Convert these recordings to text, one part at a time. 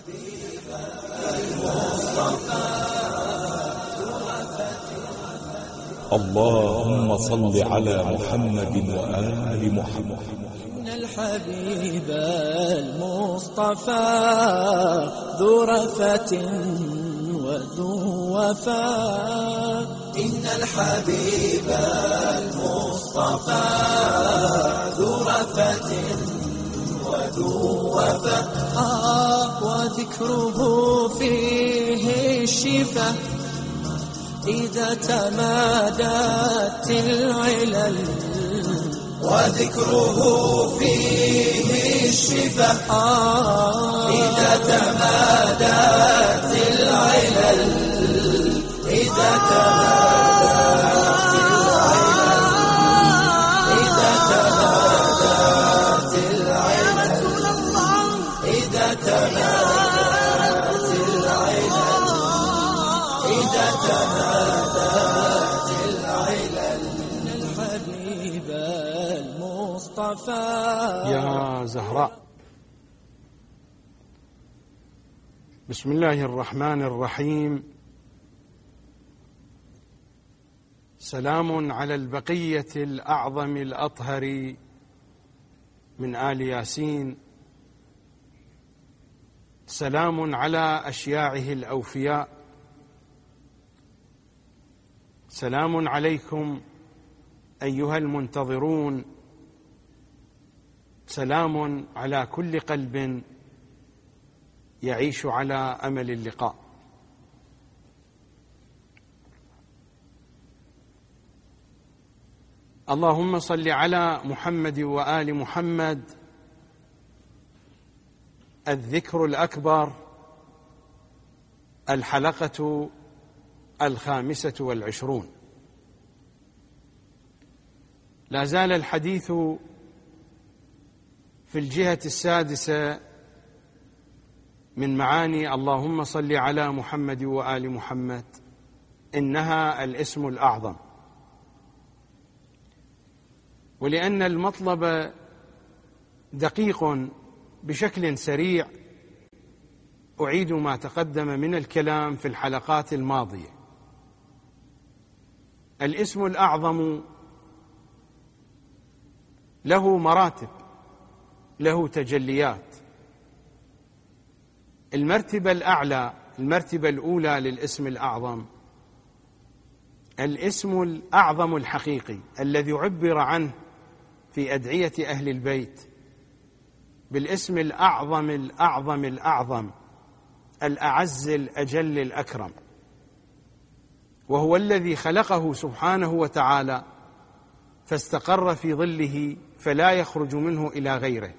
اللهم صل على محمد وآل محمد. إن الحبيب المصطفى ذو رفة وذو وفاء. إن الحبيب المصطفى ذو رفة وذو وفاء. وذكره فيه الشفاء إذا تمادت العلل. وذكره فيه الشفاء إذا تمادت العلل. إذا تمادت العلل. إذا تمادت العلل. إذا تمادت العلل. إذا تمادت العلل. الحبيب المصطفى. يا زهراء. بسم الله الرحمن الرحيم. سلام على البقية الأعظم الأطهر من آل ياسين. سلام على أشياعه الأوفياء. سلام عليكم أيها المنتظرون. سلام على كل قلب يعيش على أمل اللقاء. اللهم صل على محمد وآل محمد. الذكر الأكبر، الحلقة 25. لا زال الحديث في الجهة السادسة من معاني اللهم صل على محمد وآل محمد، إنها الاسم الأعظم. ولأن المطلب دقيق بشكل سريع أعيد ما تقدم من الكلام في الحلقات الماضية. الاسم الأعظم له مراتب، له تجليات. المرتبة الأعلى، المرتبة الأولى للاسم الأعظم، الاسم الأعظم الحقيقي الذي عبر عنه في أدعية أهل البيت بالاسم الأعظم الأعظم الأعظم، الأعز الأجل الأكرم، وهو الذي خلقه سبحانه وتعالى فاستقر في ظله فلا يخرج منه إلى غيره.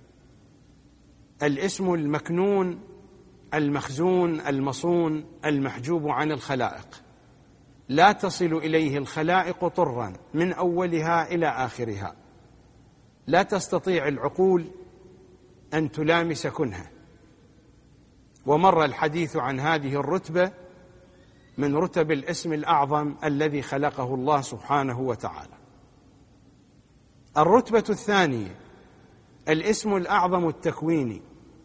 الاسم المكنون المخزون المصون المحجوب عن الخلائق، لا تصل إليه الخلائق طرا من أولها إلى آخرها، لا تستطيع العقول أن تلامس كنهه. ومر الحديث عن هذه الرتبة من رتب الاسم الأعظم الذي خلقه الله سبحانه وتعالى. الرتبة الثانية الاسم الأعظم التكويني،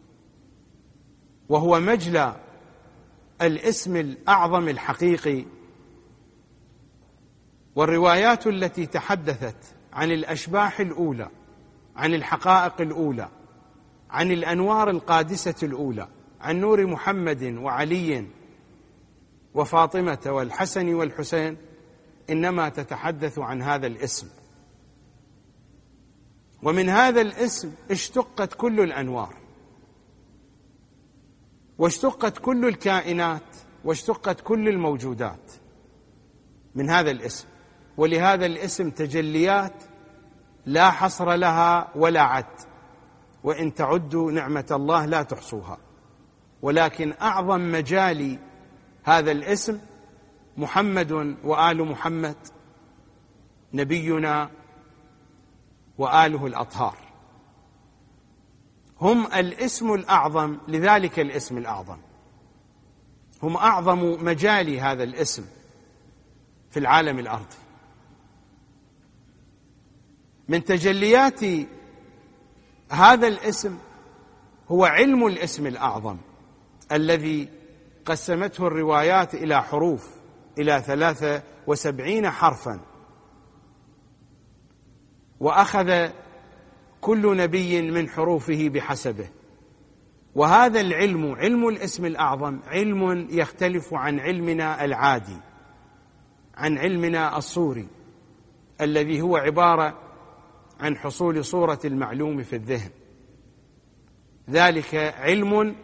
وهو مجلى الاسم الأعظم الحقيقي. والروايات التي تحدثت عن الأشباح الأولى، عن الحقائق الأولى، عن الأنوار القادسة الأولى، عن نور محمد وعلي وفاطمة والحسن والحسين، إنما تتحدث عن هذا الاسم. ومن هذا الاسم اشتقت كل الأنوار، واشتقت كل الكائنات، واشتقت كل الموجودات من هذا الاسم. ولهذا الاسم تجليات لا حصر لها ولا عد، وإن تعدوا نعمة الله لا تحصوها. ولكن أعظم مجال هذا الاسم محمد وآل محمد، نبينا وآله الأطهار، هم الاسم الأعظم. لذلك الاسم الأعظم هم أعظم مجال هذا الاسم في العالم الأرضي. من تجليات هذا الاسم هو علم الاسم الأعظم، الذي قسمته الروايات إلى حروف إلى 73 حرفا، وأخذ كل نبي من حروفه بحسبه. وهذا العلم، علم الاسم الأعظم، علم يختلف عن علمنا العادي، عن علمنا الصوري الذي هو عبارة عن حصول صورة المعلوم في الذهن. ذلك علم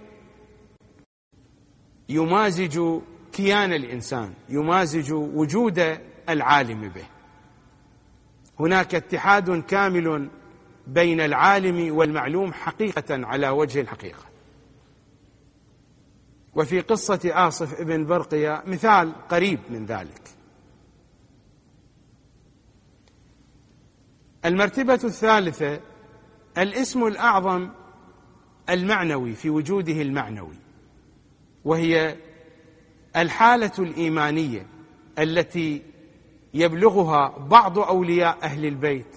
يمازج كيان الإنسان، يمازج وجود العالم به. هناك اتحاد كامل بين العالم والمعلوم حقيقة على وجه الحقيقة. وفي قصة آصف ابن برقية مثال قريب من ذلك. المرتبة الثالثة الاسم الأعظم المعنوي في وجوده المعنوي، وهي الحالة الإيمانية التي يبلغها بعض أولياء أهل البيت،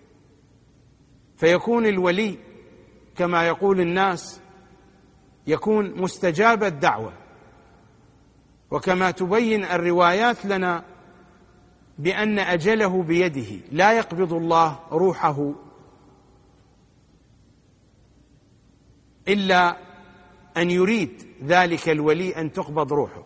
فيكون الولي كما يقول الناس يكون مستجاب الدعوة، وكما تبين الروايات لنا بأن أجله بيده، لا يقبض الله روحه إلا أن يريد ذلك الولي أن تقبض روحه.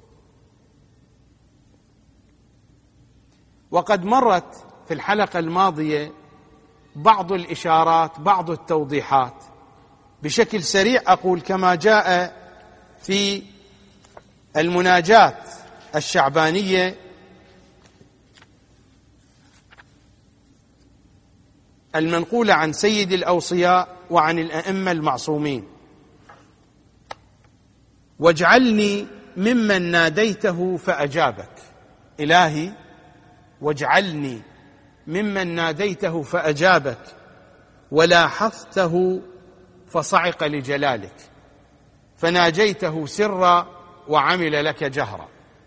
وقد مرت في الحلقة الماضية بعض الإشارات، بعض التوضيحات بشكل سريع، أقول كما جاء في المناجاة الشعبانية المنقولة عن سيد الأوصياء وعن الأئمة المعصومين: واجعلني ممن ناديته فأجابك. إلهي واجعلني ممن ناديته فأجابك ولاحظته فصعق لجلالك، فناجيته سرا وعمل لك جهرا.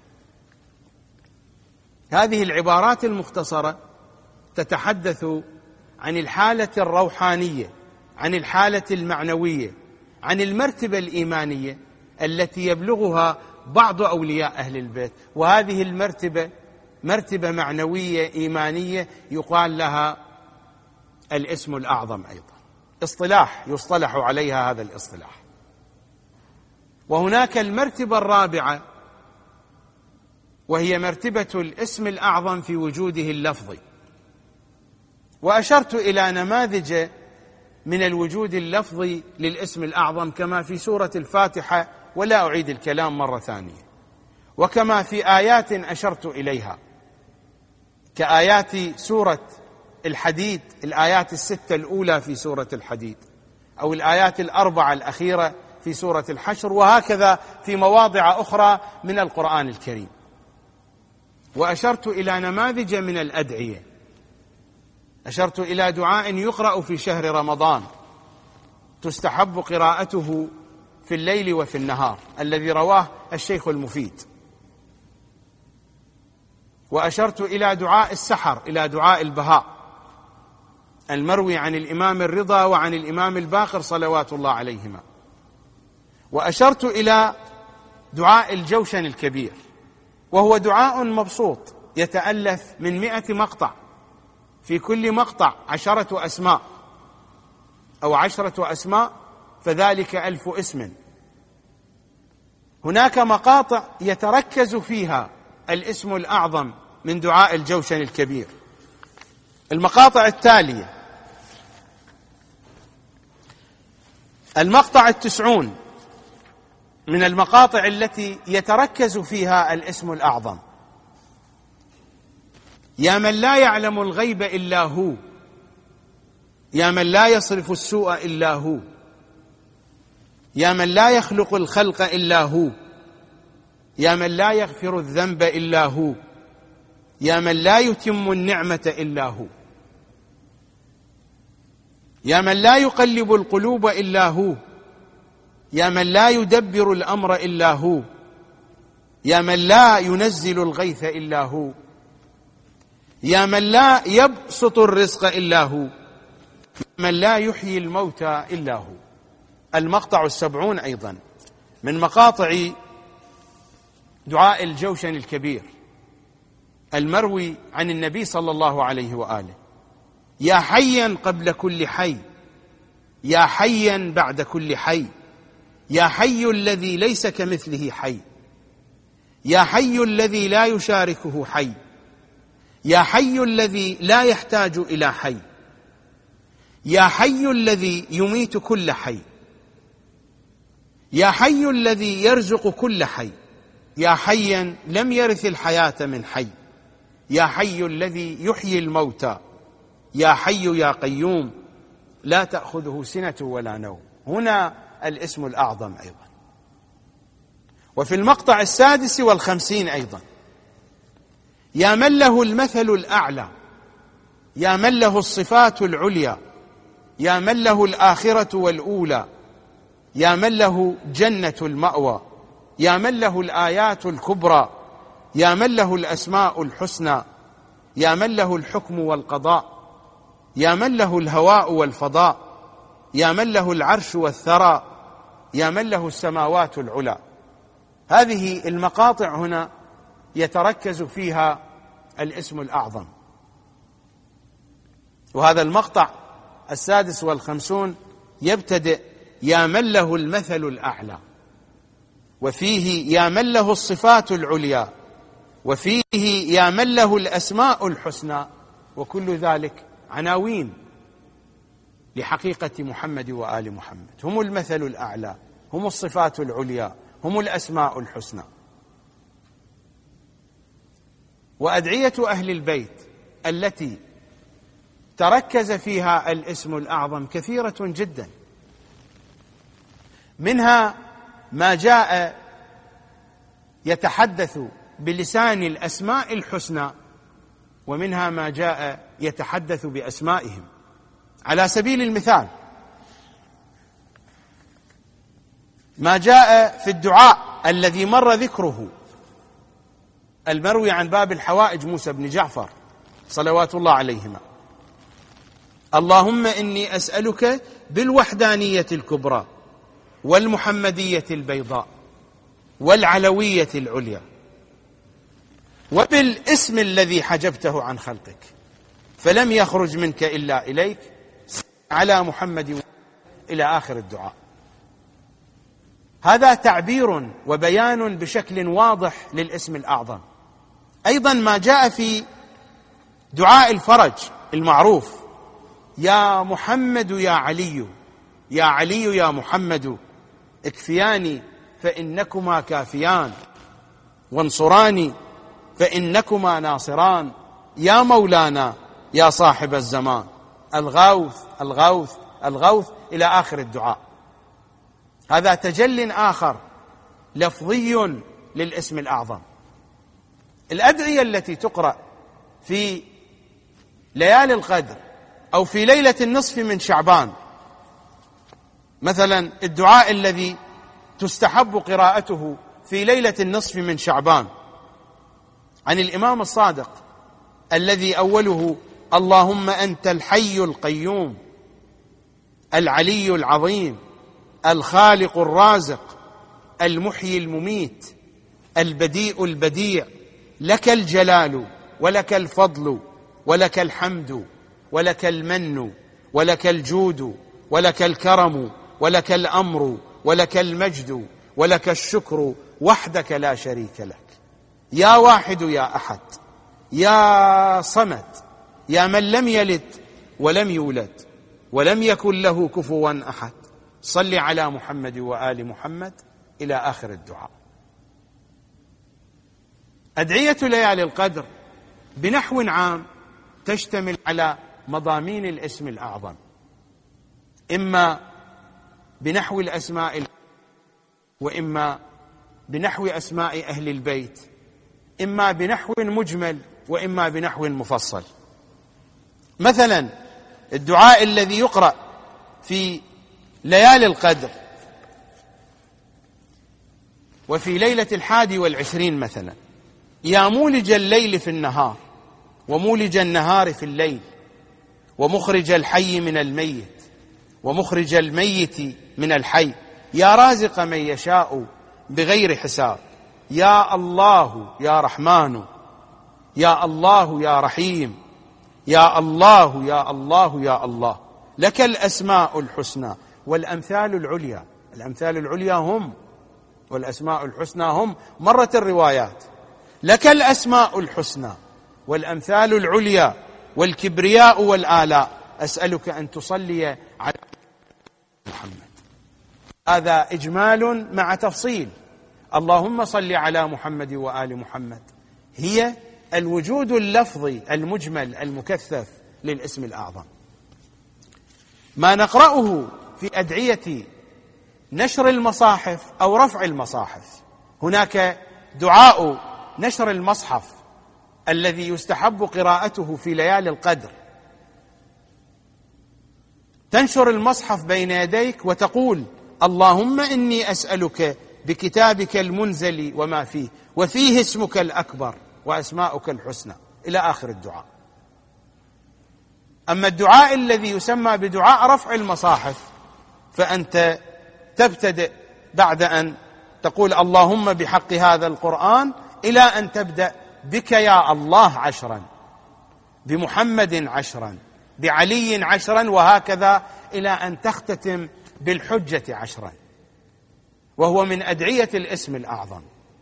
هذه العبارات المختصرة تتحدث عن الحالة الروحانية، عن الحالة المعنوية، عن المرتبة الإيمانية التي يبلغها بعض أولياء أهل البيت. وهذه المرتبة مرتبة معنوية إيمانية يقال لها الاسم الأعظم، أيضا اصطلاح يصطلح عليها هذا الاصطلاح. وهناك المرتبة الرابعة وهي مرتبة الاسم الأعظم في وجوده اللفظي، وأشرت إلى نماذج من الوجود اللفظي للاسم الأعظم كما في سورة الفاتحة، ولا أعيد الكلام مرة ثانية، وكما في آيات أشرت إليها كآيات سورة الحديد، الآيات الستة الأولى في سورة الحديد، أو الآيات الأربعة الأخيرة في سورة الحشر، وهكذا في مواضع أخرى من القرآن الكريم. وأشرت إلى نماذج من الأدعية، أشرت إلى دعاء يقرأ في شهر رمضان تستحب قراءته في الليل وفي النهار، الذي رواه الشيخ المفيد. وأشرت إلى دعاء السحر، إلى دعاء البهاء المروي عن الإمام الرضا وعن الإمام الباقر صلوات الله عليهما. وأشرت إلى دعاء الجوشن الكبير، وهو دعاء مبسوط يتألف من 100 مقطع، في كل مقطع 10 أسماء أو 10 أسماء، فذلك 1000 اسم. هناك مقاطع يتركز فيها الاسم الأعظم من دعاء الجوشن الكبير. المقاطع التالية: المقطع 90 من المقاطع التي يتركز فيها الاسم الأعظم: يا من لا يعلم الغيب إلا هو، يا من لا يصرف السوء إلا هو، يا من لا يخلق الخلق إلا هو، يا من لا يغفر الذنب إلا هو، يا من لا يتم النعمة إلا هو، يا من لا يقلب القلوب إلا هو، يا من لا يدبر الأمر إلا هو، يا من لا ينزل الغيث إلا هو، يا من لا يبسط الرزق إلا هو، يا من لا يحيي الموتى إلا هو. المقطع 70 أيضا: من مقاطع دعاء الجوشن الكبير المروي عن النبي صلى الله عليه وآله: يا حيا قبل كل حي، يا حيا بعد كل حي، يا حي الذي ليس كمثله حي، يا حي الذي لا يشاركه حي، يا حي الذي لا يحتاج إلى حي، يا حي الذي يميت كل حي، يا حي الذي يرزق كل حي، يا حيا لم يرث الحياة من حي، يا حي الذي يحيي الموتى، يا حي يا قيوم لا تأخذه سنة ولا نوم. هنا الاسم الأعظم أيضا. وفي المقطع 56 أيضا: يا من له المثل الأعلى، يا من له الصفات العليا، يا من له الآخرة والأولى، يا من له جنة المأوى، يا من له الآيات الكبرى، يا من له الأسماء الحسنى، يا من له الحكم والقضاء، يا من له الهواء والفضاء، يا من له العرش والثرى، يا من له السماوات العلى. هذه المقاطع هنا يتركز فيها الاسم الأعظم. وهذا المقطع 56 يبتدئ: يا من له المثل الأعلى، وفيه يا من له الصفات العليا، وفيه يا من له الأسماء الحسنى، وكل ذلك عناوين لحقيقة محمد وآل محمد. هم المثل الأعلى، هم الصفات العليا، هم الأسماء الحسنى. وأدعية أهل البيت التي تركز فيها الاسم الأعظم كثيرة جدا، منها ما جاء يتحدث بلسان الأسماء الحسنى، ومنها ما جاء يتحدث بأسمائهم. على سبيل المثال ما جاء في الدعاء الذي مر ذكره المروي عن باب الحوائج موسى بن جعفر صلوات الله عليهما: اللهم إني أسألك بالوحدانية الكبرى والمحمدية البيضاء والعلوية العليا وبالاسم الذي حجبته عن خلقك فلم يخرج منك إلا إليك على محمد إلى آخر الدعاء. هذا تعبير وبيان بشكل واضح للاسم الأعظم. أيضا ما جاء في دعاء الفرج المعروف: يا محمد يا علي، يا علي يا محمد، اكفياني فإنكما كافيان، وانصراني فإنكما ناصران، يا مولانا يا صاحب الزمان، الغوث الغوث الغوث إلى آخر الدعاء. هذا تجل آخر لفظي للاسم الأعظم. الأدعية التي تقرأ في ليالي القدر أو في ليلة النصف من شعبان، مثلا الدعاء الذي تستحب قراءته في ليلة النصف من شعبان عن الإمام الصادق الذي أوله: اللهم أنت الحي القيوم العلي العظيم الخالق الرازق المحيي المميت البديء البديع، لك الجلال ولك الفضل ولك الحمد ولك المن ولك الجود ولك الكرم ولك الأمر ولك المجد ولك الشكر وحدك لا شريك لك، يا واحد يا أحد، يا صمد، يا من لم يلد ولم يولد ولم يكن له كفوا أحد، صل على محمد وآل محمد إلى آخر الدعاء. أدعية ليالي القدر بنحو عام تشتمل على مضامين الاسم الأعظم، إما بنحو الأسماء وإما بنحو أسماء أهل البيت، إما بنحو مجمل وإما بنحو مفصل. مثلا الدعاء الذي يقرأ في ليالي القدر وفي ليلة 21 مثلا: يا مولج الليل في النهار ومولج النهار في الليل ومخرج الحي من الميت ومخرج الميت من الحي، يا رازق من يشاء بغير حساب. يا الله يا رحمن، يا الله يا رحيم، يا الله يا الله يا الله، لك الأسماء الحسنى والأمثال العليا. الأمثال العليا هم والأسماء الحسنى هم، مرت الروايات، لك الأسماء الحسنى والأمثال العليا والكبرياء والآلاء، أسألك أن تصلي على محمد. هذا إجمال مع تفصيل. اللهم صل على محمد وآل محمد هي الوجود اللفظي المجمل المكثف للاسم الأعظم. ما نقرأه في أدعية نشر المصاحف أو رفع المصاحف، هناك دعاء نشر المصحف الذي يستحب قراءته في ليالي القدر. تنشر المصحف بين يديك وتقول: اللهم إني أسألك بكتابك المنزل وما فيه، وفيه اسمك الأكبر وأسماؤك الحسنى، إلى آخر الدعاء. أما الدعاء الذي يسمى بدعاء رفع المصاحف فأنت تبتدئ بعد أن تقول اللهم بحق هذا القرآن إلى أن تبدأ بك يا الله 10، بمحمد 10، بعلي 10، وهكذا إلى أن تختتم بالحجة 10، وهو من أدعية الاسم الأعظم.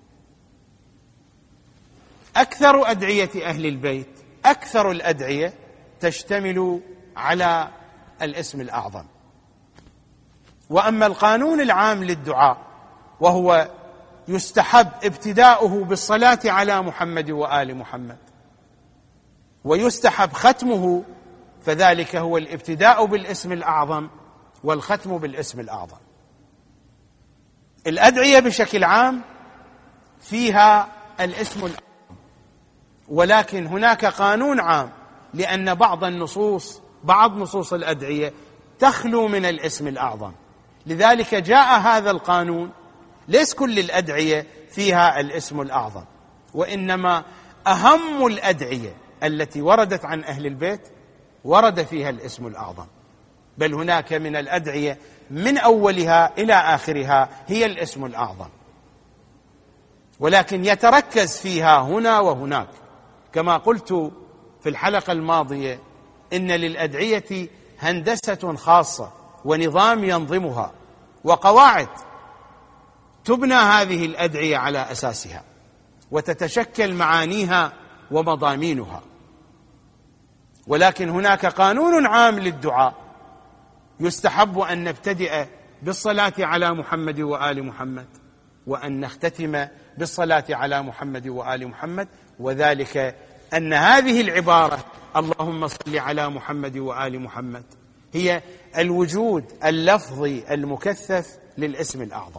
أكثر أدعية أهل البيت، أكثر الأدعية تشتمل على الاسم الأعظم. وأما القانون العام للدعاء وهو يستحب ابتداؤه بالصلاة على محمد وآل محمد، ويستحب ختمه، فذلك هو الابتداء بالاسم الأعظم والختم بالاسم الأعظم. الأدعية بشكل عام فيها الاسم الأعظم، ولكن هناك قانون عام، لأن بعض نصوص الأدعية تخلو من الاسم الأعظم، لذلك جاء هذا القانون. ليس كل الأدعية فيها الاسم الأعظم، وإنما أهم الأدعية التي وردت عن أهل البيت ورد فيها الاسم الأعظم، بل هناك من الأدعية من أولها إلى آخرها هي الاسم الأعظم، ولكن يتركز فيها هنا وهناك. كما قلت في الحلقة الماضية إن للأدعية هندسة خاصة ونظام ينظمها وقواعد تبنى هذه الأدعية على أساسها، وتتشكل معانيها ومضامينها. ولكن هناك قانون عام للدعاء، يستحب أن نبتدئ بالصلاة على محمد وآل محمد، وأن نختتم بالصلاة على محمد وآل محمد، وذلك أن هذه العبارة اللهم صل على محمد وآل محمد هي الوجود اللفظي المكثف للاسم الأعظم.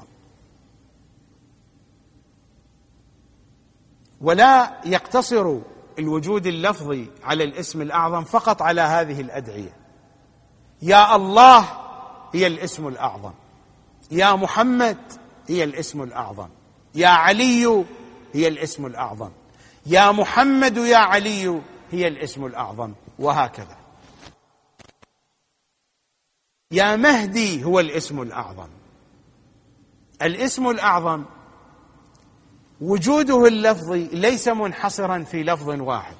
ولا يقتصر الوجود اللفظي على الاسم الأعظم فقط على هذه الأدعية. يا الله هي الاسم الأعظم، يا محمد هي الاسم الأعظم، يا علي هي الاسم الأعظم، يا محمد يا علي هي الاسم الأعظم، وهكذا. يا مهدي هو الاسم الأعظم. الاسم الأعظم وجوده اللفظي ليس منحصرا في لفظ واحد.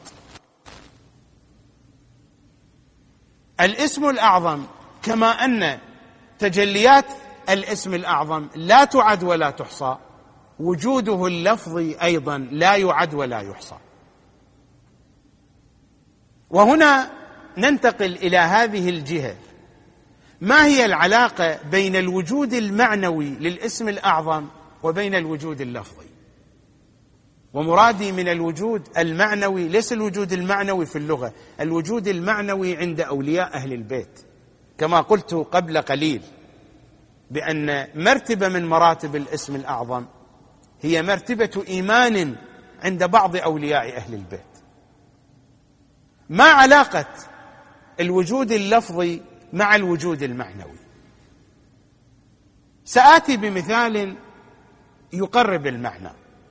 الاسم الأعظم كما أن تجليات الاسم الأعظم لا تعد ولا تحصى، وجوده اللفظي أيضا لا يعد ولا يحصى. وهنا ننتقل إلى هذه الجهة: ما هي العلاقة بين الوجود المعنوي للاسم الأعظم وبين الوجود اللفظي؟ ومرادي من الوجود المعنوي ليس الوجود المعنوي في اللغة، الوجود المعنوي عند أولياء أهل البيت، كما قلت قبل قليل بأن مرتبة من مراتب الاسم الأعظم هي مرتبة إيمان عند بعض أولياء أهل البيت. ما علاقة الوجود اللفظي مع الوجود المعنوي؟ سآتي بمثال يقرب المعنى.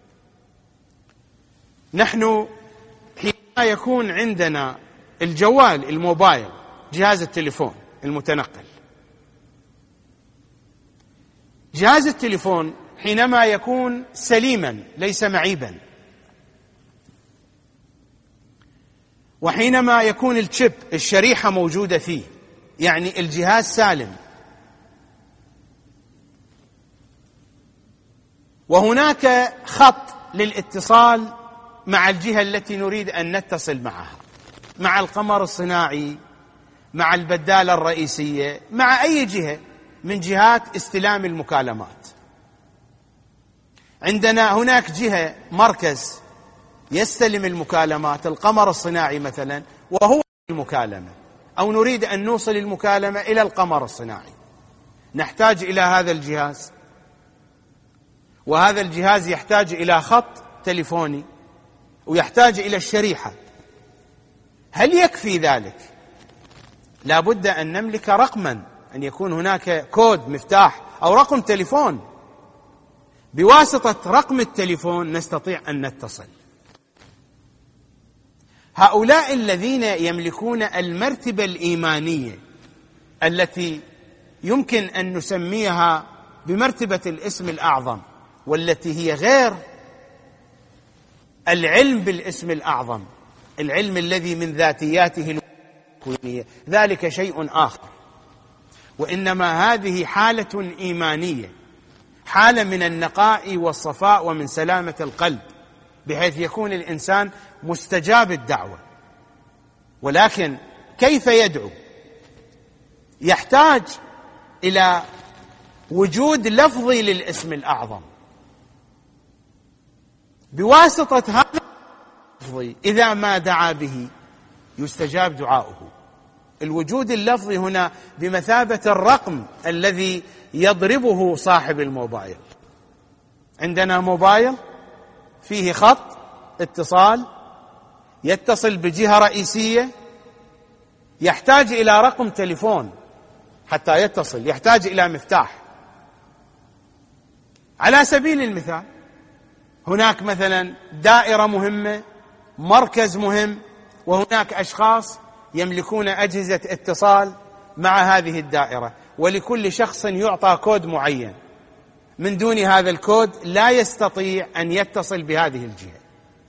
نحن حينما يكون عندنا الجوال الموبايل، جهاز التليفون المتنقل، جهاز التليفون حينما يكون سليما ليس معيبا، وحينما يكون الشيب الشريحة موجودة فيه، يعني الجهاز سالم. وهناك خط للاتصال مع الجهة التي نريد أن نتصل معها، مع القمر الصناعي، مع البدالة الرئيسية، مع أي جهة من جهات استلام المكالمات. عندنا هناك جهة مركز يستلم المكالمات، القمر الصناعي مثلا، وهو المكالمة، أو نريد أن نوصل المكالمة إلى القمر الصناعي، نحتاج إلى هذا الجهاز، وهذا الجهاز يحتاج إلى خط تليفوني، ويحتاج إلى الشريحة. هل يكفي ذلك؟ لا بد أن نملك رقما، أن يكون هناك كود مفتاح أو رقم تليفون، بواسطة رقم التليفون نستطيع أن نتصل. هؤلاء الذين يملكون المرتبة الإيمانية التي يمكن أن نسميها بمرتبة الاسم الأعظم، والتي هي غير العلم بالاسم الأعظم، العلم الذي من ذاتياته الكونية، ذلك شيء آخر، وإنما هذه حالة إيمانية، حالة من النقاء والصفاء ومن سلامة القلب، بحيث يكون الإنسان مستجاب الدعوة. ولكن كيف يدعو؟ يحتاج إلى وجود لفظي للاسم الأعظم، بواسطة هذا اللفظ إذا ما دعا به يستجاب دعاؤه. الوجود اللفظي هنا بمثابة الرقم الذي يضربه صاحب الموبايل. عندنا موبايل فيه خط اتصال يتصل بجهة رئيسية، يحتاج إلى رقم تليفون حتى يتصل، يحتاج إلى مفتاح. على سبيل المثال، هناك مثلا دائرة مهمة، مركز مهم، وهناك أشخاص يملكون أجهزة اتصال مع هذه الدائرة، ولكل شخص يعطى كود معين، من دون هذا الكود لا يستطيع أن يتصل بهذه الجهة.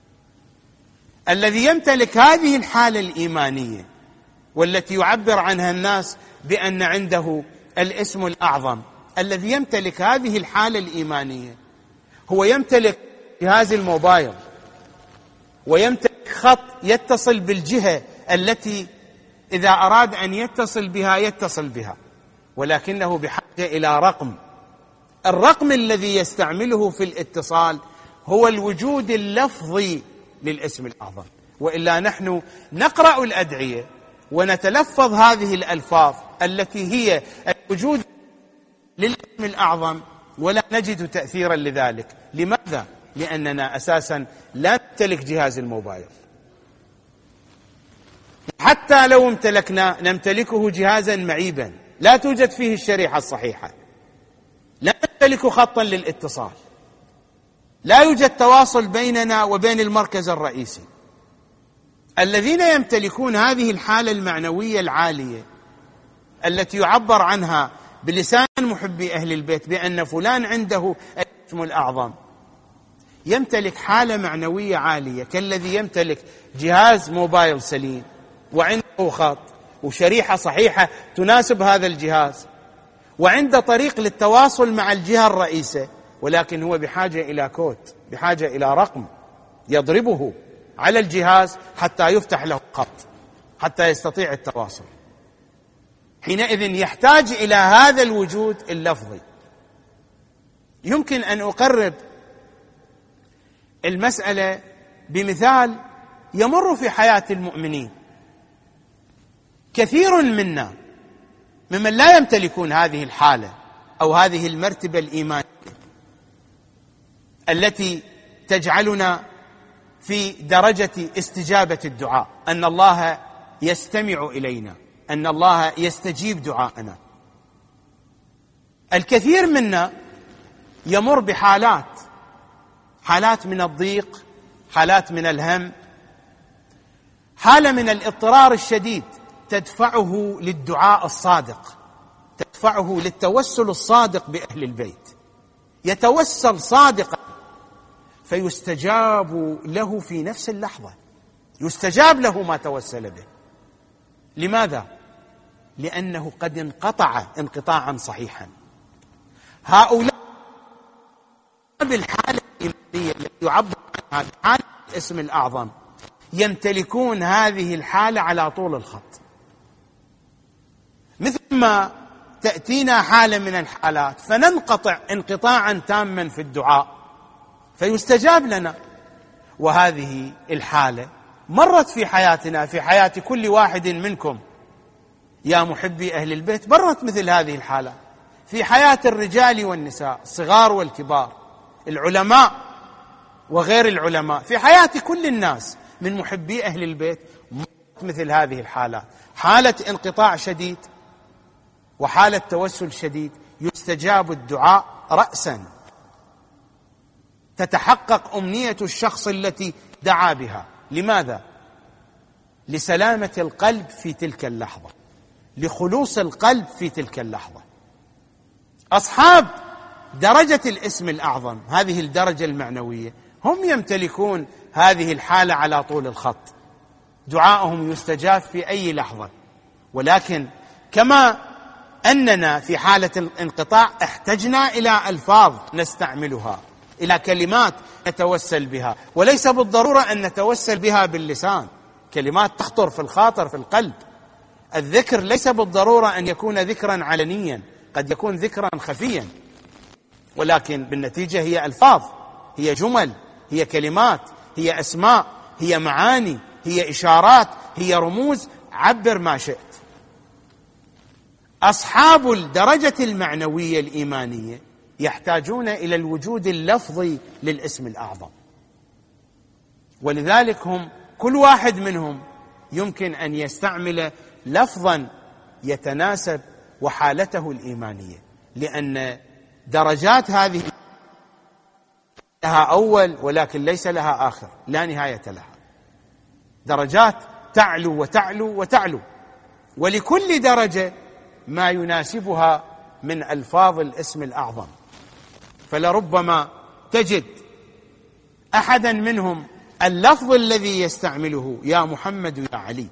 الذي يمتلك هذه الحالة الإيمانية والتي يعبر عنها الناس بأن عنده الاسم الأعظم، الذي يمتلك هذه الحالة الإيمانية هو يمتلك جهاز الموبايل، ويمتلك خط يتصل بالجهة التي إذا أراد أن يتصل بها يتصل بها، ولكنه بحاجة إلى رقم. الرقم الذي يستعمله في الاتصال هو الوجود اللفظي للاسم الأعظم. وإلا نحن نقرأ الأدعية ونتلفظ هذه الألفاظ التي هي الوجود للاسم الأعظم ولا نجد تأثيرا لذلك. لماذا؟ لأننا أساسا لا نمتلك جهاز الموبايل. حتى لو امتلكنا نمتلكه جهازا معيبا لا توجد فيه الشريحة الصحيحة، لا نمتلك خطا للاتصال، لا يوجد تواصل بيننا وبين المركز الرئيسي. الذين يمتلكون هذه الحالة المعنوية العالية التي يعبر عنها بلسان محبي أهل البيت بأن فلان عنده الاسم الأعظم، يمتلك حالة معنوية عالية كالذي يمتلك جهاز موبايل سليم وعنده خط وشريحة صحيحة تناسب هذا الجهاز، وعنده طريق للتواصل مع الجهة الرئيسة، ولكن هو بحاجة إلى كود، بحاجة إلى رقم يضربه على الجهاز حتى يفتح له خط، حتى يستطيع التواصل. حينئذ يحتاج إلى هذا الوجود اللفظي. يمكن أن أقرب المسألة بمثال يمر في حياة المؤمنين. كثير منا ممن لا يمتلكون هذه الحالة أو هذه المرتبة الإيمانية التي تجعلنا في درجة استجابة الدعاء، أن الله يستمع إلينا، أن الله يستجيب دعاءنا. الكثير منا يمر بحالات من الضيق، حالات من الهم، حالة من الاضطرار الشديد تدفعه للدعاء الصادق، تدفعه للتوسل الصادق بأهل البيت. يتوسل صادقا فيستجاب له في نفس اللحظة، يستجاب له ما توسل به. لماذا؟ لأنه قد انقطع انقطاعا صحيحا. هؤلاء بالحالة الإيمانية التي يعبر عنها بحالة الاسم الأعظم يمتلكون هذه الحالة على طول الخط، مثل ما تأتينا حالة من الحالات فننقطع انقطاعا تاما في الدعاء فيستجاب لنا. وهذه الحالة مرت في حياتنا، في حياة كل واحد منكم يا محبي أهل البيت، مرت مثل هذه الحالة في حياة الرجال والنساء، الصغار والكبار، العلماء وغير العلماء، في حياة كل الناس من محبي أهل البيت مرت مثل هذه الحالات، حالة انقطاع شديد وحالة توسل شديد. يستجاب الدعاء رأسا، تتحقق أمنية الشخص التي دعا بها. لماذا؟ لسلامة القلب في تلك اللحظة، لخلوص القلب في تلك اللحظة. أصحاب درجة الاسم الأعظم، هذه الدرجة المعنوية، هم يمتلكون هذه الحالة على طول الخط، دعاءهم يستجاب في أي لحظة. ولكن كما أننا في حالة الانقطاع احتجنا إلى ألفاظ نستعملها، إلى كلمات نتوسل بها، وليس بالضرورة أن نتوسل بها باللسان، كلمات تخطر في الخاطر في القلب. الذكر ليس بالضرورة أن يكون ذكرا علنيا، قد يكون ذكرا خفيا، ولكن بالنتيجة هي ألفاظ، هي جمل، هي كلمات، هي أسماء، هي معاني، هي إشارات، هي رموز، عبر ما شئت. أصحاب الدرجة المعنوية الإيمانية يحتاجون إلى الوجود اللفظي للاسم الأعظم، ولذلك هم كل واحد منهم يمكن أن يستعمل لفظا يتناسب وحالته الإيمانية، لأن درجات هذه لها أول ولكن ليس لها آخر، لا نهاية لها، درجات تعلو وتعلو وتعلو، ولكل درجة ما يناسبها من ألفاظ الاسم الأعظم. فلربما تجد أحدا منهم اللفظ الذي يستعمله يا محمد يا علي،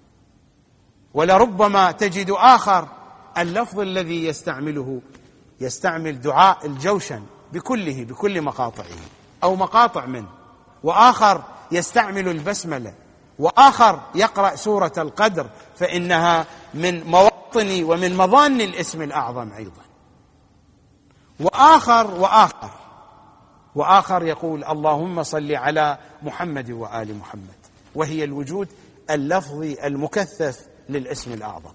ولربما تجد آخر اللفظ الذي يستعمل دعاء الجوشن بكله، بكل مقاطعه أو مقاطع منه، وآخر يستعمل البسملة، وآخر يقرأ سورة القدر فإنها من مواطن ومن مظان الاسم الأعظم أيضا، وآخر يقول اللهم صل على محمد وآل محمد، وهي الوجود اللفظي المكثف للاسم الأعظم.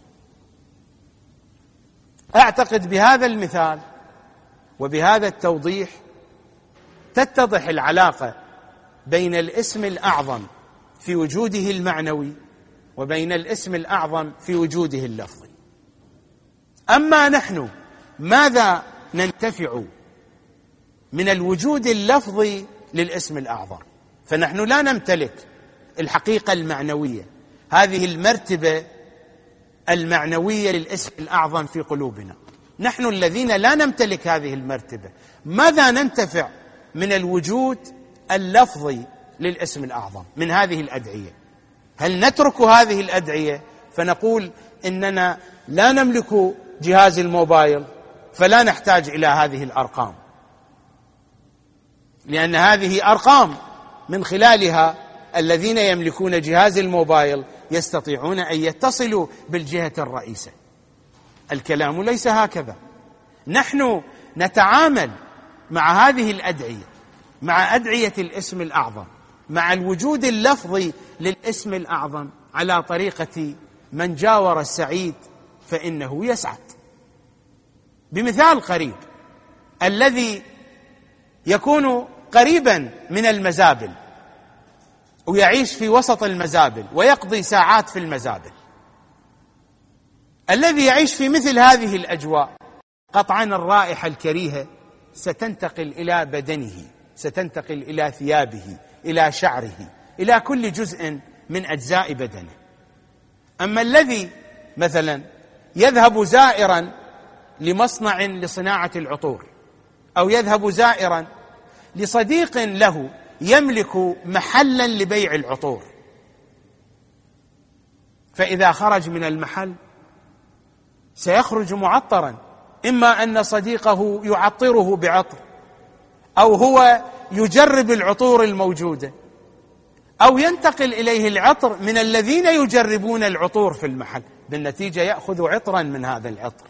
أعتقد بهذا المثال وبهذا التوضيح تتضح العلاقة بين الاسم الأعظم في وجوده المعنوي وبين الاسم الأعظم في وجوده اللفظي. أما نحن ماذا ننتفع من الوجود اللفظي للاسم الأعظم؟ فنحن لا نمتلك الحقيقة المعنوية، هذه المرتبة المعنوية للاسم الأعظم في قلوبنا، نحن الذين لا نمتلك هذه المرتبة. ماذا ننتفع من الوجود اللفظي للاسم الأعظم من هذه الأدعية؟ هل نترك هذه الأدعية فنقول إننا لا نملك جهاز الموبايل فلا نحتاج إلى هذه الأرقام، لأن هذه أرقام من خلالها الذين يملكون جهاز الموبايل يستطيعون أن يتصلوا بالجهة الرئيسة؟ الكلام ليس هكذا. نحن نتعامل مع هذه الأدعية، مع أدعية الاسم الأعظم، مع الوجود اللفظي للاسم الأعظم على طريقة من جاور السعيد فإنه يسعد. بمثال قريب، الذي يكون قريبا من المزابل ويعيش في وسط المزابل ويقضي ساعات في المزابل، الذي يعيش في مثل هذه الأجواء قطعا الرائحة الكريهة ستنتقل إلى بدنه، ستنتقل إلى ثيابه، إلى شعره، إلى كل جزء من أجزاء بدنه. أما الذي مثلا يذهب زائرا لمصنع لصناعة العطور أو يذهب زائرا لصديق له يملك محلا لبيع العطور، فإذا خرج من المحل سيخرج معطرا، إما أن صديقه يعطره بعطر، أو هو يجرب العطور الموجودة، أو ينتقل إليه العطر من الذين يجربون العطور في المحل، بالنتيجة يأخذ عطرا من هذا العطر.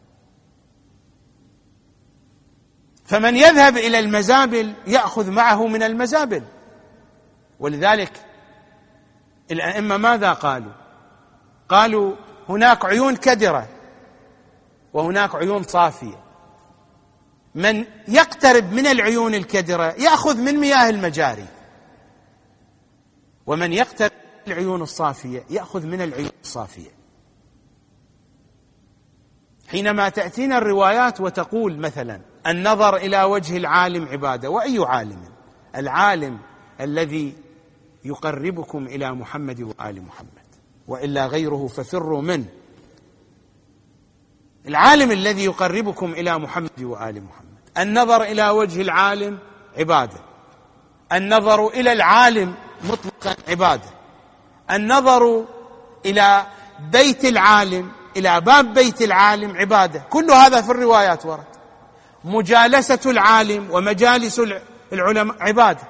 فمن يذهب إلى المزابل يأخذ معه من المزابل. ولذلك الأئمة ماذا قالوا؟ قالوا هناك عيون كدرة وهناك عيون صافية. من يقترب من العيون الكدرة يأخذ من مياه المجاري، ومن يقترب من العيون الصافية يأخذ من العيون الصافية. حينما تأتينا الروايات وتقول مثلا النظر إلى وجه العالم عبادة، وأي عالم؟ العالم الذي يقربكم إلى محمد وآل محمد، وإلا غيره ففروا منه. العالم الذي يقربكم إلى محمد وآل محمد. النظر إلى وجه العالم عبادة، النظر إلى العالم مطلقا عبادة، النظر إلى بيت العالم، إلى باب بيت العالم عبادة. كل هذا في الروايات ورد. مجالسة العالم ومجالس العلماء عبادة.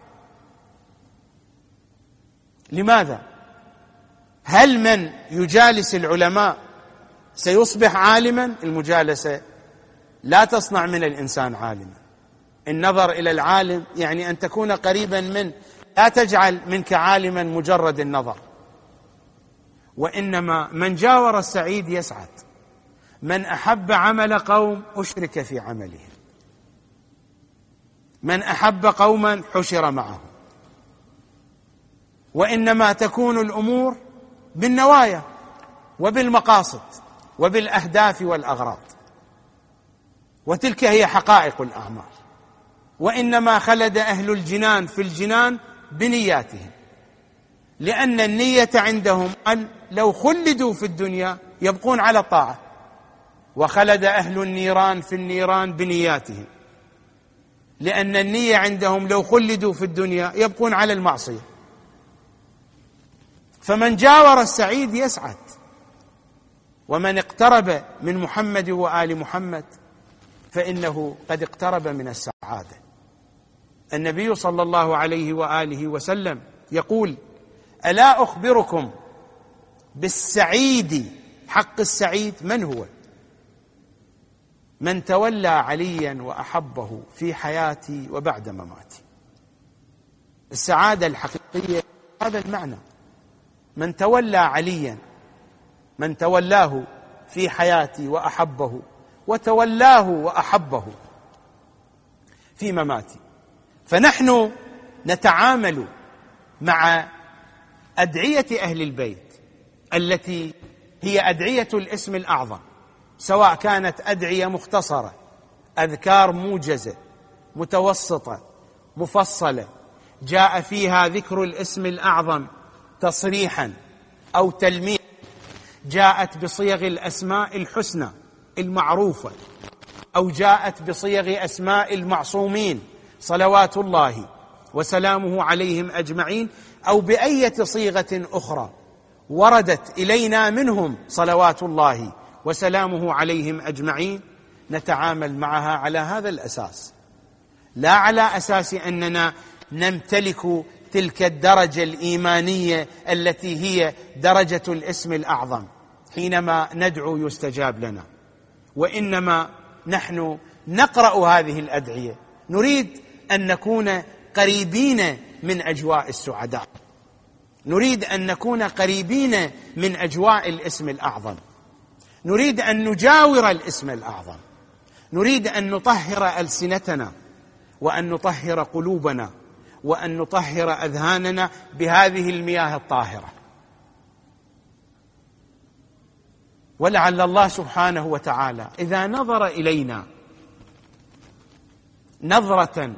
لماذا؟ هل من يجالس العلماء سيصبح عالما؟ المجالسة لا تصنع من الإنسان عالما. النظر إلى العالم يعني أن تكون قريبا منه، لا تجعل منك عالما مجرد النظر. وإنما من جاور السعيد يسعد، من أحب عمل قوم أشرك في عملهم، من أحب قوما حشر معهم. وإنما تكون الأمور بالنوايا وبالمقاصد وبالأهداف والأغراض، وتلك هي حقائق الأعمال. وإنما خلد أهل الجنان في الجنان بنياتهم، لأن النية عندهم أن لو خلدوا في الدنيا يبقون على الطاعة، وخلد أهل النيران في النيران بنياتهم، لأن النية عندهم لو خلدوا في الدنيا يبقون على المعصية. فمن جاور السعيد يسعد، ومن اقترب من محمد وآل محمد فإنه قد اقترب من السعادة. النبي صلى الله عليه وآله وسلم يقول: ألا أخبركم بالسعيد؟ حق السعيد من هو؟ من تولى عليا وأحبه في حياتي وبعد مماتي. السعادة الحقيقية هذا المعنى: من تولى عليا، من تولاه في حياتي وأحبه، وتولاه وأحبه في مماتي. فنحن نتعامل مع أدعية أهل البيت التي هي أدعية الاسم الأعظم، سواء كانت أدعية مختصرة، أذكار موجزة، متوسطة، مفصلة، جاء فيها ذكر الاسم الأعظم تصريحا أو تلميحا، جاءت بصيغ الأسماء الحسنى المعروفة، أو جاءت بصيغ أسماء المعصومين صلوات الله وسلامه عليهم أجمعين، أو بأية صيغة أخرى وردت إلينا منهم صلوات الله وسلامه عليهم أجمعين، نتعامل معها على هذا الأساس، لا على أساس أننا نمتلك تلك الدرجة الإيمانية التي هي درجة الاسم الأعظم حينما ندعو يستجاب لنا. وإنما نحن نقرأ هذه الأدعية نريد أن نكون قريبين من أجواء السعداء، نريد أن نكون قريبين من أجواء الاسم الأعظم، نريد أن نجاور الاسم الأعظم، نريد أن نطهر ألسنتنا وأن نطهر قلوبنا وأن نطهر أذهاننا بهذه المياه الطاهرة. ولعل الله سبحانه وتعالى إذا نظر إلينا نظرة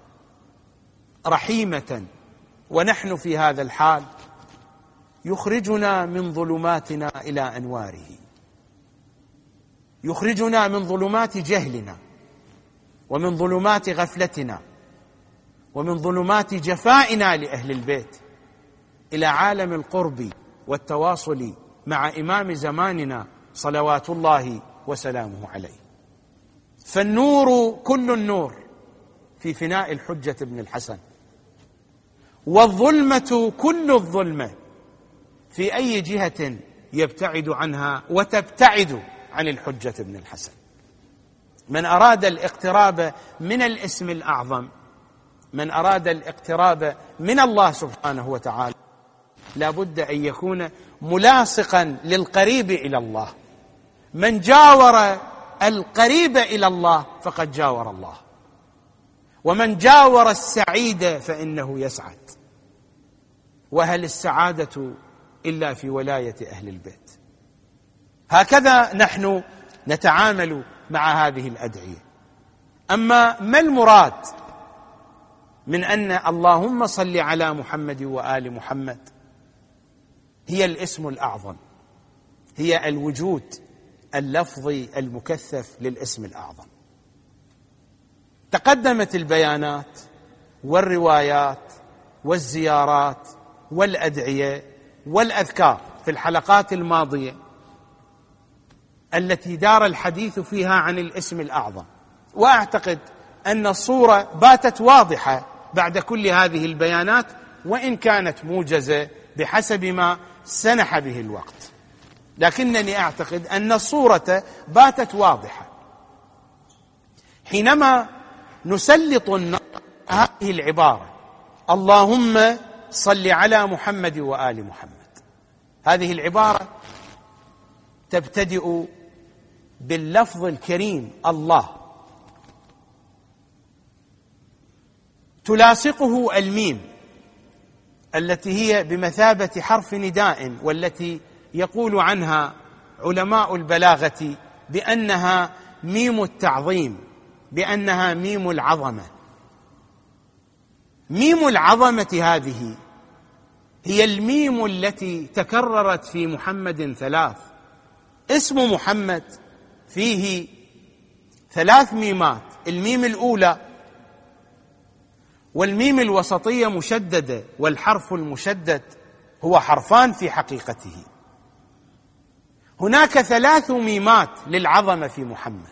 رحيمة ونحن في هذا الحال يخرجنا من ظلماتنا إلى أنواره، يخرجنا من ظلمات جهلنا ومن ظلمات غفلتنا ومن ظلمات جفائنا لأهل البيت إلى عالم القرب والتواصل مع إمام زماننا صلوات الله وسلامه عليه. فالنور كل النور في فناء الحجة بن الحسن، والظلمة كل الظلمة في أي جهة يبتعد عنها وتبتعد عن الحجة بن الحسن. من أراد الاقتراب من الاسم الأعظم، من أراد الاقتراب من الله سبحانه وتعالى، لا بد أن يكون ملاصقا للقريب إلى الله. من جاور القريب إلى الله فقد جاور الله، ومن جاور السعيد فإنه يسعد. وهل السعادة إلا في ولاية أهل البيت؟ هكذا نحن نتعامل مع هذه الأدعية. أما ما المراد من أن اللهم صل على محمد وآل محمد؟ هي الاسم الأعظم، هي الوجود اللفظي المكثف للاسم الأعظم. تقدمت البيانات والروايات والزيارات والأدعية والأذكار في الحلقات الماضية التي دار الحديث فيها عن الاسم الأعظم، وأعتقد أن الصورة باتت واضحة بعد كل هذه البيانات، وإن كانت موجزة بحسب ما سنح به الوقت، لكنني أعتقد أن الصورة باتت واضحة. حينما نسلط هذه العبارة اللهم صل على محمد وآل محمد، هذه العبارة تبتدئ باللفظ الكريم الله، تلاصقه الميم التي هي بمثابة حرف نداء، والتي يقول عنها علماء البلاغة بأنها ميم التعظيم، بأنها ميم العظمة. ميم العظمة هذه هي الميم التي تكررت في محمد ثلاث. اسم محمد فيه ثلاث ميمات، الميم الأولى والميم الوسطية مشددة، والحرف المشدد هو حرفان في حقيقته. هناك ثلاث ميمات للعظمة في محمد،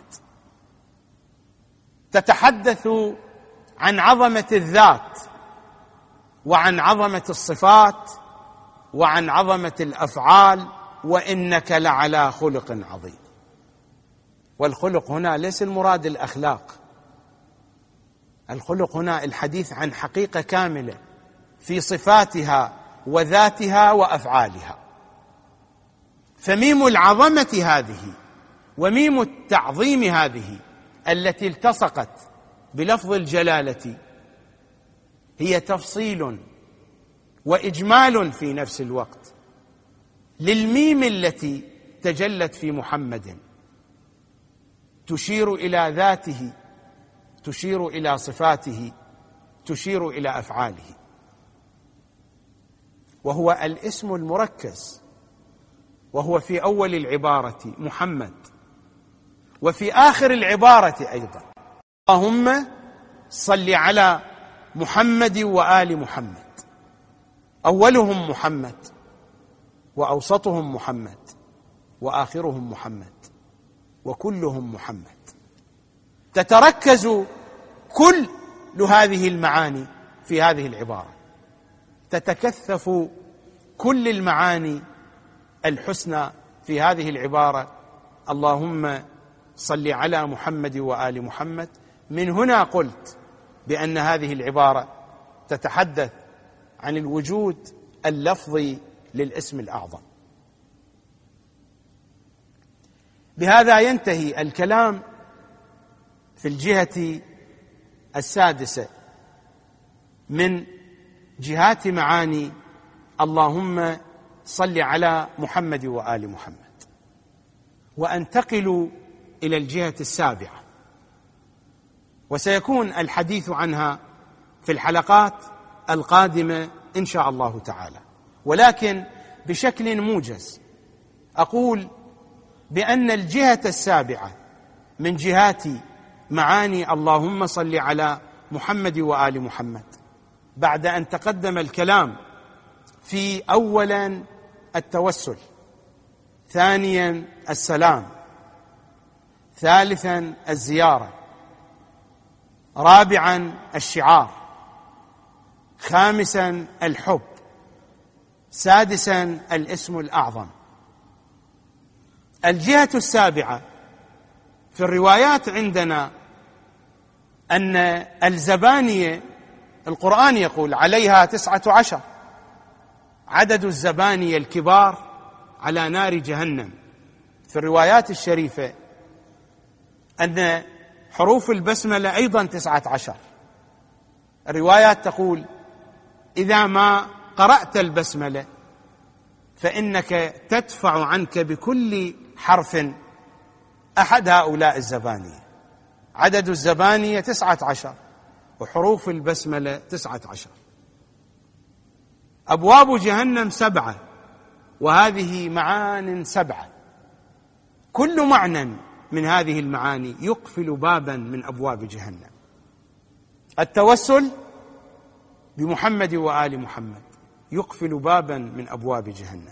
تتحدث عن عظمة الذات، وعن عظمة الصفات، وعن عظمة الأفعال، وإنك لعلى خلق عظيم. والخلق هنا ليس المراد الأخلاق، الخلق هنا الحديث عن حقيقة كاملة في صفاتها وذاتها وأفعالها. فميم العظمة هذه وميم التعظيم هذه التي التصقت بلفظ الجلالة هي تفصيل وإجمال في نفس الوقت للميم التي تجلت في محمد، تشير إلى ذاته، تشير إلى صفاته، تشير إلى أفعاله، وهو الاسم المركز، وهو في أول العبارة محمد، وفي آخر العبارة أيضا اللهم صل على محمد وآل محمد. أولهم محمد، وأوسطهم محمد، وآخرهم محمد، وكلهم محمد. تتركز كل هذه المعاني في هذه العبارة، تتكثف كل المعاني الحسنى في هذه العبارة اللهم صل على محمد وآل محمد. من هنا قلت بأن هذه العبارة تتحدث عن الوجود اللفظي للاسم الأعظم. بهذا ينتهي الكلام في الجهة السادسة من جهات معاني اللهم صل على محمد وآل محمد، وأنتقل إلى الجهة السابعة، وسيكون الحديث عنها في الحلقات القادمة إن شاء الله تعالى، ولكن بشكل موجز. أقول بأن الجهة السابعة من جهات معاني اللهم صل على محمد وآل محمد، بعد أن تقدم الكلام في أولا التوسل، ثانيا السلام، ثالثا الزيارة، رابعا الشعار، خامسا الحب، سادسا الاسم الأعظم. الجهة السابعة في الروايات عندنا أن الزبانية، القرآن يقول عليها 19، عدد الزبانية الكبار على نار جهنم. في الروايات الشريفة أن حروف البسملة أيضا 19. الروايات تقول إذا ما قرأت البسملة فإنك تدفع عنك بكل حرف أحد هؤلاء الزبانية. عدد الزبانية 19 وحروف البسملة 19. أبواب جهنم 7 وهذه معان 7. كل معنى من هذه المعاني يقفل بابا من أبواب جهنم. التوسل بمحمد وآل محمد يقفل بابا من أبواب جهنم.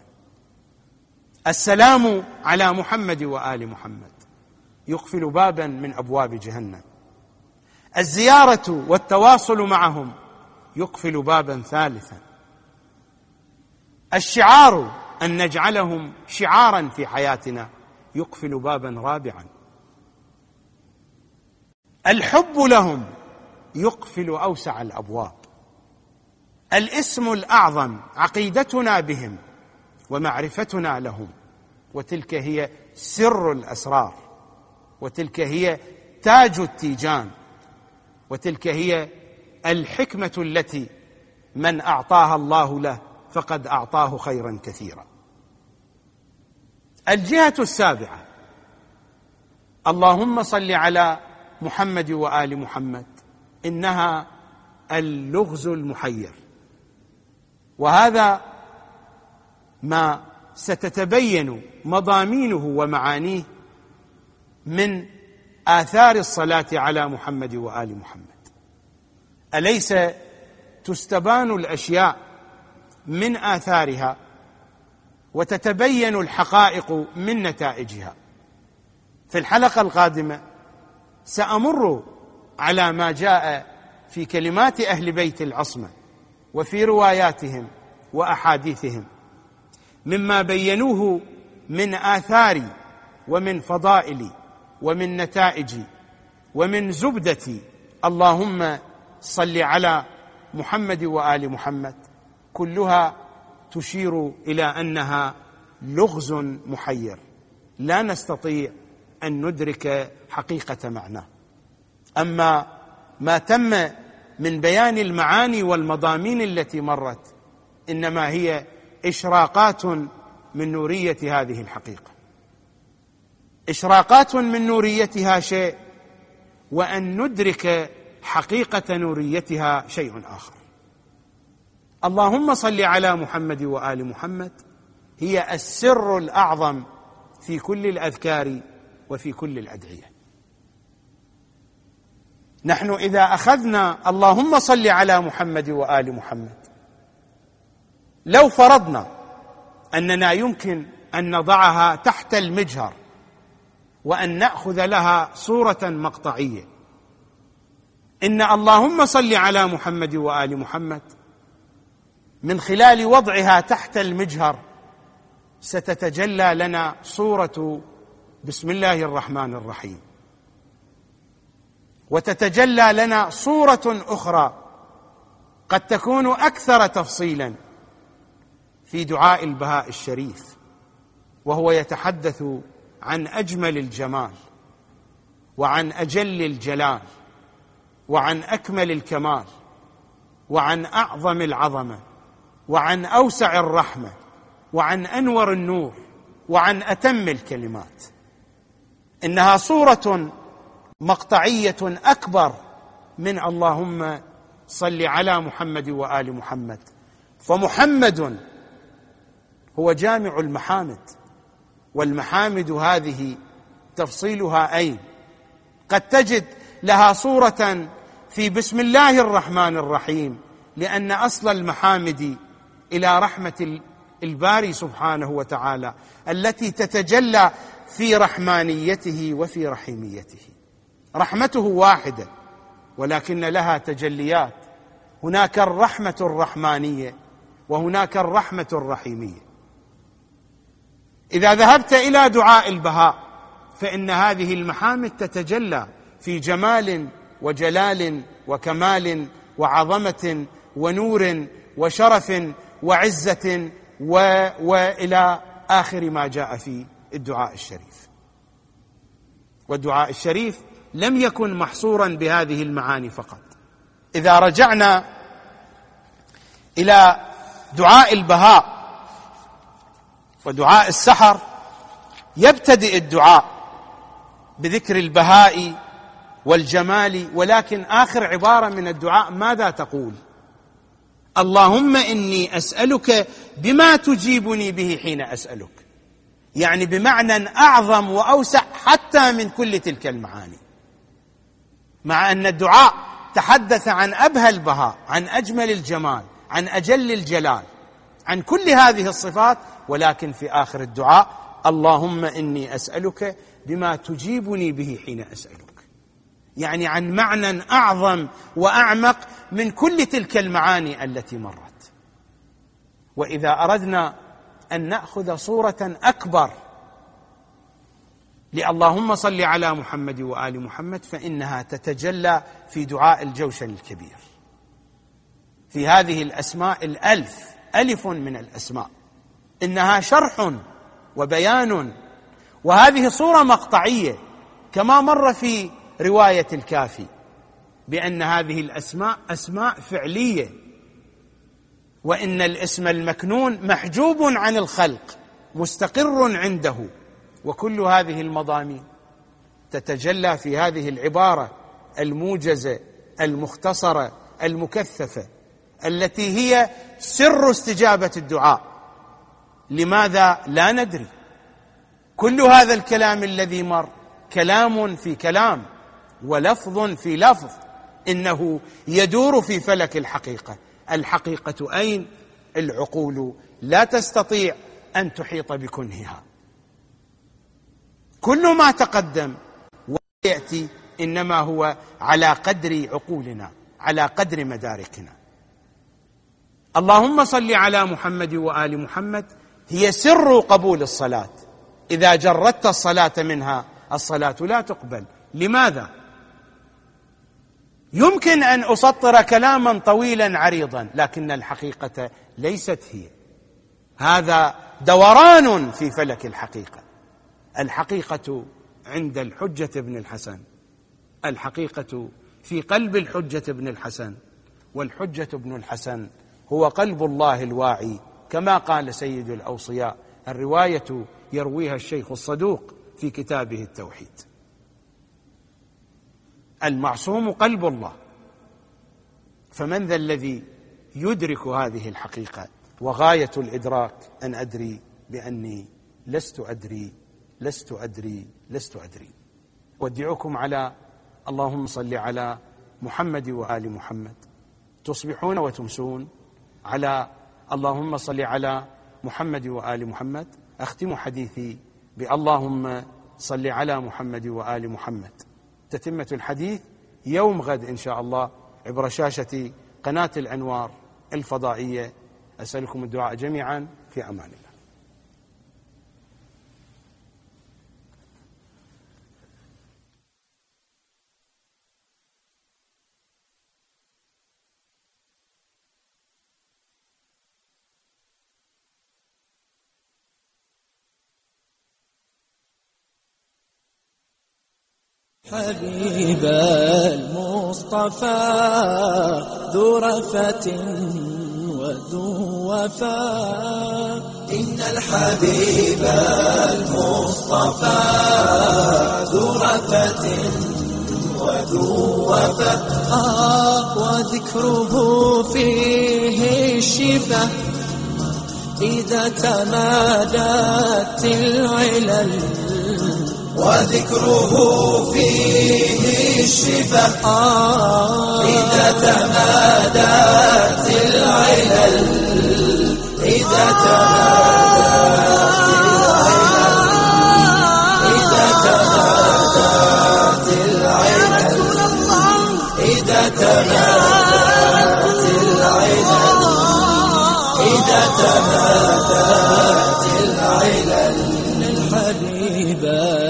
السلام على محمد وآل محمد يقفل بابا من أبواب جهنم. الزيارة والتواصل معهم يقفل بابا ثالثا. الشعار أن نجعلهم شعارا في حياتنا يقفل بابا رابعا. الحب لهم يقفل أوسع الأبواب. الاسم الأعظم عقيدتنا بهم ومعرفتنا لهم، وتلك هي سر الأسرار، وتلك هي تاج التيجان، وتلك هي الحكمة التي من أعطاها الله له فقد أعطاه خيرا كثيرا. الجهة السابعة اللهم صل على محمد وآل محمد، إنها اللغز المحير، وهذا ما ستتبين مضامينه ومعانيه من آثار الصلاة على محمد وآل محمد. أليس تستبان الأشياء من آثارها وتتبين الحقائق من نتائجها؟ في الحلقة القادمة سأمر على ما جاء في كلمات أهل بيت العصمة وفي رواياتهم وأحاديثهم مما بينوه من آثار ومن فضائل ومن نتائج ومن زبدة اللهم صل على محمد وآل محمد، كلها تشير إلى أنها لغز محير لا نستطيع أن ندرك حقيقة معناه. أما ما تم من بيان المعاني والمضامين التي مرت إنما هي إشراقات من نورية هذه الحقيقة. إشراقات من نوريتها شيء، وأن ندرك حقيقة نوريتها شيء آخر. اللهم صل على محمد وآل محمد هي السر الأعظم في كل الأذكار وفي كل الأدعية. نحن إذا أخذنا اللهم صل على محمد وآل محمد، لو فرضنا أننا يمكن أن نضعها تحت المجهر وأن نأخذ لها صورة مقطعية، إن اللهم صل على محمد وآل محمد من خلال وضعها تحت المجهر ستتجلى لنا صورة بسم الله الرحمن الرحيم، وتتجلى لنا صورة أخرى قد تكون أكثر تفصيلا في دعاء البهاء الشريف، وهو يتحدث عن أجمل الجمال وعن أجل الجلال وعن أكمل الكمال وعن أعظم العظمة وعن أوسع الرحمة وعن أنور النور وعن أتم الكلمات. إنها صورة مقطعية أكبر من اللهم صل على محمد وآل محمد. فمحمد هو جامع المحامد، والمحامد هذه تفصيلها أين؟ قد تجد لها صورة في بسم الله الرحمن الرحيم، لأن أصل المحامد إلى رحمة الباري سبحانه وتعالى التي تتجلى في رحمانيته وفي رحيميته. رحمته واحدة ولكن لها تجليات، هناك الرحمة الرحمانية وهناك الرحمة الرحيمية. إذا ذهبت إلى دعاء البهاء فإن هذه المحامد تتجلى في جمال وجلال وكمال وعظمة ونور وشرف وعزة وإلى آخر ما جاء في الدعاء الشريف. والدعاء الشريف لم يكن محصورا بهذه المعاني فقط. إذا رجعنا إلى دعاء البهاء ودعاء السحر، يبتدئ الدعاء بذكر البهاء والجمال، ولكن آخر عبارة من الدعاء ماذا تقول؟ اللهم إني أسألك بما تجيبني به حين أسألك، يعني بمعنى أعظم وأوسع حتى من كل تلك المعاني، مع أن الدعاء تحدث عن أبهى البهاء، عن أجمل الجمال، عن أجل الجلال، عن كل هذه الصفات، ولكن في آخر الدعاء اللهم إني أسألك بما تجيبني به حين أسألك، يعني عن معنى أعظم وأعمق من كل تلك المعاني التي مرت. وإذا أردنا أن نأخذ صورة أكبر اللهم صل على محمد وآل محمد، فإنها تتجلى في دعاء الجوشن الكبير، في هذه الأسماء الألف، ألف من الأسماء، إنها شرح وبيان، وهذه صورة مقطعية كما مر في رواية الكافي بأن هذه الأسماء أسماء فعلية، وإن الاسم المكنون محجوب عن الخلق مستقر عنده، وكل هذه المضامين تتجلى في هذه العبارة الموجزة المختصرة المكثفة التي هي سر استجابة الدعاء. لماذا؟ لا ندري. كل هذا الكلام الذي مر كلام في كلام ولفظ في لفظ، إنه يدور في فلك الحقيقة. الحقيقة أين؟ العقول لا تستطيع أن تحيط بكنهها. كل ما تقدم ويأتي إنما هو على قدر عقولنا، على قدر مداركنا. اللهم صل على محمد وآل محمد هي سر قبول الصلاة. إذا جردت الصلاة منها الصلاة لا تقبل. لماذا؟ يمكن أن أسطر كلاما طويلا عريضا، لكن الحقيقة ليست هي. هذا دوران في فلك الحقيقة. الحقيقة عند الحجة بن الحسن، الحقيقة في قلب الحجة بن الحسن، والحجة بن الحسن هو قلب الله الواعي، كما قال سيد الأوصياء. الرواية يرويها الشيخ الصدوق في كتابه التوحيد. المعصوم قلب الله، فمن ذا الذي يدرك هذه الحقيقة؟ وغاية الإدراك أن أدري بأني لست أدري لست أدري لست أدري. أودعكم على اللهم صل على محمد وآل محمد، تصبحون وتمسون على اللهم صل على محمد وآل محمد. أختم حديثي باللهم صل على محمد وآل محمد. تتمة الحديث يوم غد إن شاء الله عبر شاشة قناة الأنوار الفضائية. أسألكم الدعاء جميعا، في أمان الله. حبيب المصطفى ذو رفة وذو وفاء، إن الحبيب المصطفى ذو رفة وذو وفاء، وذكره فيه الشفاء إذا تمادت العلل وذكره فيه الشفاء إذا تمادت العلل إذا تمادت العلل إذا تمادت العلل إذا تمادت العلل الحبيبة